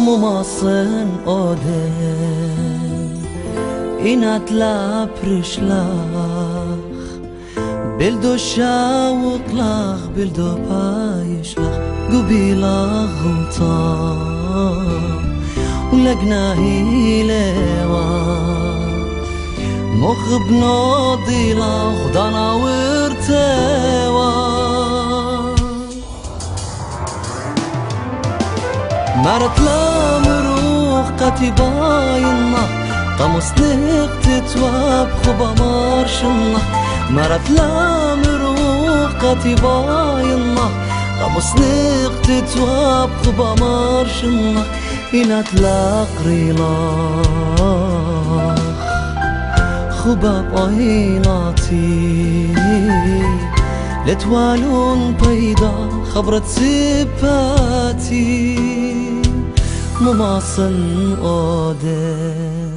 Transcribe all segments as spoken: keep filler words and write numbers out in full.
Mumasın odem inat la prişlach Bildo şavuklah bildo payışlach Gubilach gultan Ulagnahi lewa Mokhb nodilach Dana wirtewa مرت لا مروح قتباينا قمص نقطة واب خبا مارشنا مرت لا مروح قتباينا قمص نقطة واب خبا مارشنا إنا تلاقري لاخ خبا بايناتي لتوالون بيضا خبرت سباتي مماصن أودم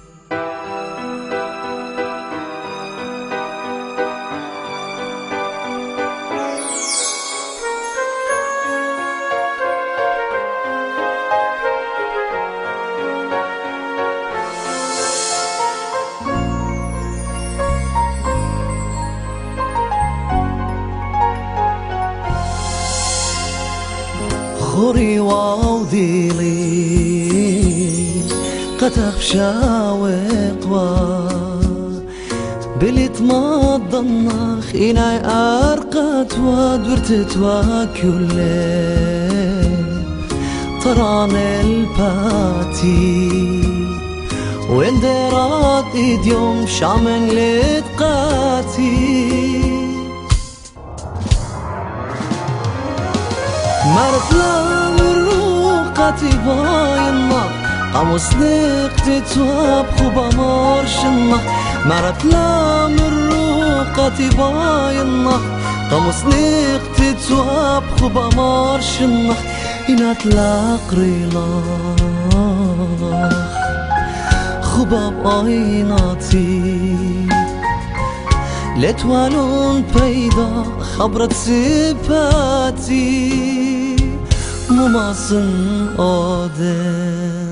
خوري وعوديلي قتخ شاوق وا بليت ما ضنخ إناي أرقت ودورتت وكله طران الباتي وين درات إديوم شامن لتقاتي مرت لا مروح قتباينا قمص نقطة واب خبا مارشنا مرت لا مروح قتباينا قمص نقطة واب خبا مارشنا إنا تلاقري لاخ خبا بايناتي لتوالون بيضا خبرت سباتي مماصن أودم